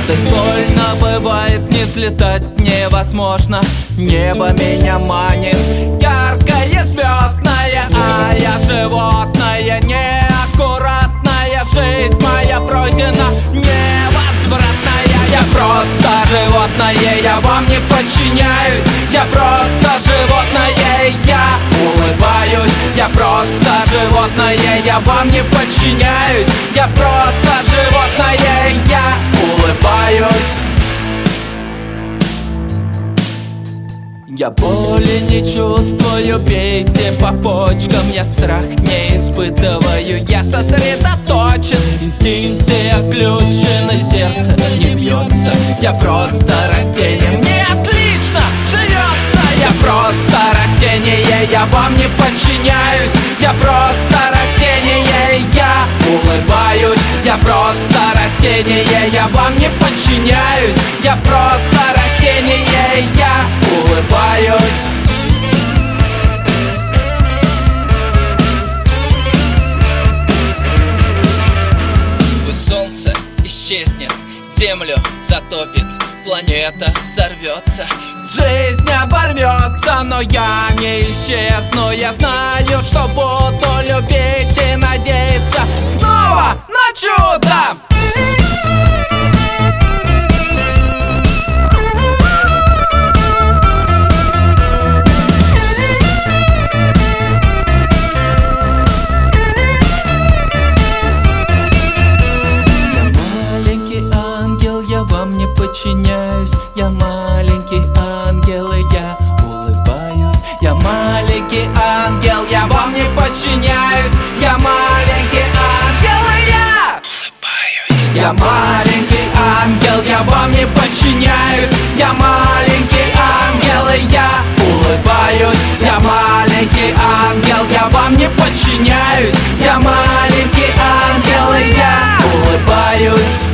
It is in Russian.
Падать больно бывает, не взлетать невозможно. Небо меня манит, яркое, звездное, а я животное, неаккуратная. Жизнь моя пройдена, невозвратная. Я просто животное, я вам не подчиняюсь. Я просто животное, я улыбаюсь. Я просто животное, я вам не подчиняюсь. Я просто животное, я улыбаюсь. Я боли не чувствую, бейте по почкам. Я страх не испытываю, я сосредоточен. Инстинкты отключены, сердце не бьется. Я просто растение, мне отлично живется. Я просто растение, я вам не подчиняюсь. Я просто растение, я улыбаюсь. Я просто растение, я вам не подчиняюсь. Я просто растение, я улыбаюсь. Пусть солнце исчезнет, землю затопит, планета взорвется, жизнь оборвется, но я не исчезну. Я знаю, что буду любить и надеяться снова на чудо. Подчиняюсь, я маленький ангел, и я улыбаюсь. Я маленький ангел, я вам не подчиняюсь. Я маленький ангел, и я улыбаюсь. Я маленький ангел, я вам не подчиняюсь. Я маленький ангел, и я улыбаюсь. Я маленький ангел, я вам не подчиняюсь. Я маленький ангел, и я улыбаюсь.